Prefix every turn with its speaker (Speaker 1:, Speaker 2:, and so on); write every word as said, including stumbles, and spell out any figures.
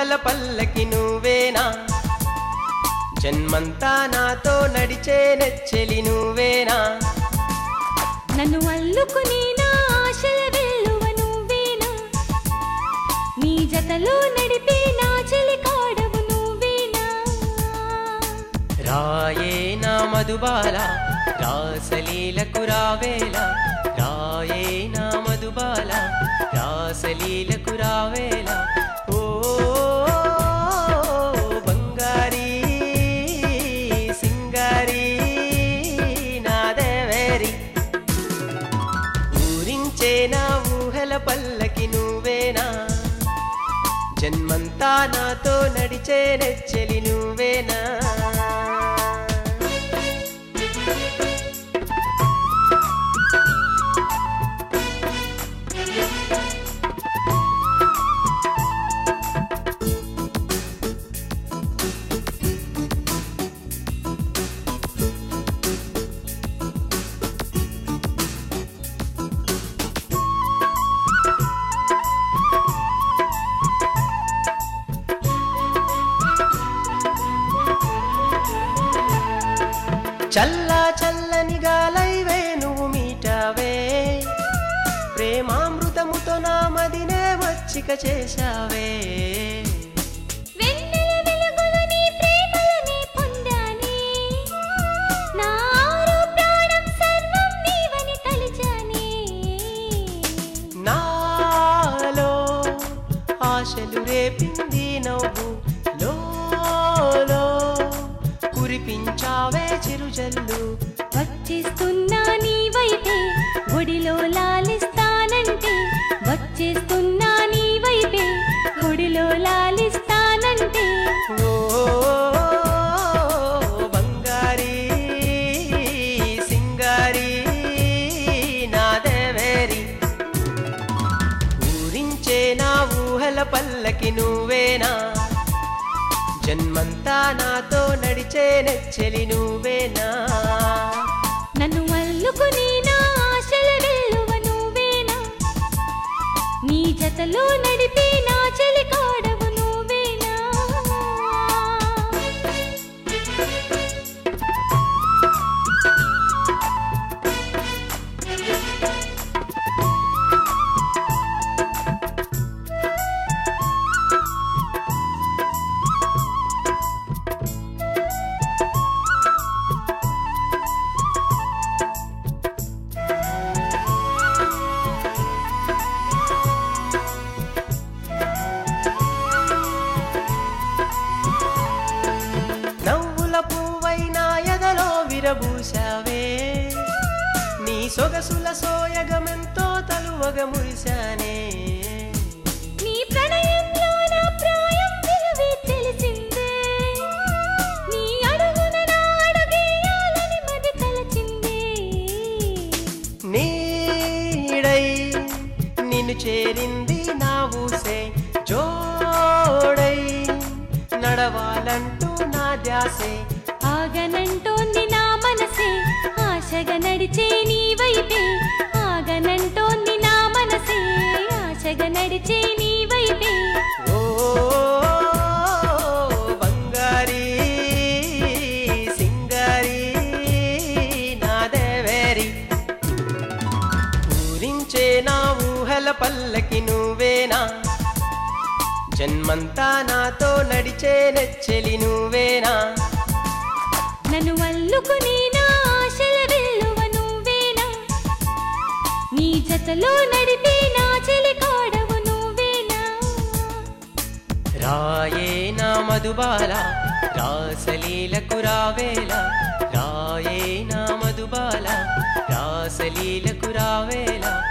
Speaker 1: ఊహల పల్లకి నువ్వేనా జన్మంతా నాతో నడిచే నెచ్చెలి నువ్వేనా
Speaker 2: నన్ను అల్లుకుని నా ఆశల వెల్లువ నువ్వేనా నీ జతలో నడిపే నా చెలి కాడవు నువ్వేనా
Speaker 1: రాయే నా మధుబాల రాసలీలకు రావేలా రాయే నా మధుబాల రాసలీలకు రావేలా ఓ బంగారీ సింగారీ నా దేవేరి ఊరించే నా ఊహల పల్లకి నువ్వేనా జన్మంతా నాతో నడిచే నెచ్చెలి నువ్వేనా చల్లా చల్లని గాలైవే నువ్వు మీటావే ప్రేమామృతముతో నా మదినే మచ్చిక చేశావే
Speaker 2: వెన్నెల వెలుగులు నీ ప్రేమలనే పొందానే నా ఆరు ప్రాణం సర్వం నీవని తలిచానే
Speaker 1: నాలో ఆశలు రేపింది నవ్వు లోలో కురిపించావే చిరుజల్లు
Speaker 2: వచ్చేస్తున్నా నీ వైపే గుడిలో లాలిస్తానంటే వచ్చేస్తున్నా నీ వైపే గుడిలో లాలిస్తానంటే
Speaker 1: ఓ బంగారీ సింగారీ నా దేవేరి ఊరించే నా ఊహల పల్లకి నువ్వేనా జన్మంతా నాతో నడిచే నెచ్చెలి నువ్వేనా
Speaker 2: నన్ను అల్లుకుని నా ఆశల వెల్లువ నువ్వేనా నీ జతలో నడిపే నా చెలి కాడవు నువ్వేనా
Speaker 1: నవ్వుల పువ్వైనా ఎదలో విరబూసావే నీ సొగసుల సోయగమెంతో తలువగ మురిశానే
Speaker 2: నీ ప్రణయంలో నా ప్రాయం విలువే తెలిసిందే నీ అడుగున నా అడుగేయాలని మది తలచిందే
Speaker 1: నీడై నిన్ను చేరింది నా ఊసే జోడై నడవాలంటూ నా ధ్యాసే
Speaker 2: ఆగనంటోంది నా మనసే ఆశగా నడిచే నీ వైపే ఆగనంటోంది నా మనసే ఆశగా నడిచే నీ వైపే
Speaker 1: ఓ బంగారీ సింగారీ నా దేవేరి ఊరించే నా ఊహల పల్లకి నువ్వేనా జన్మంతా నాతో నడిచే నెచ్చెలి నువ్వేనా
Speaker 2: నన్ను అల్లుకుని నా ఆశల వెల్లువ నువ్వేనా నీ జతలో నడిపే నా చెలి కాడవు నువ్వేనా
Speaker 1: రాయే నా మధుబాల రాసలీలకు రావేలా రాయే నా మధుబాల రాసలీలకు రావేలా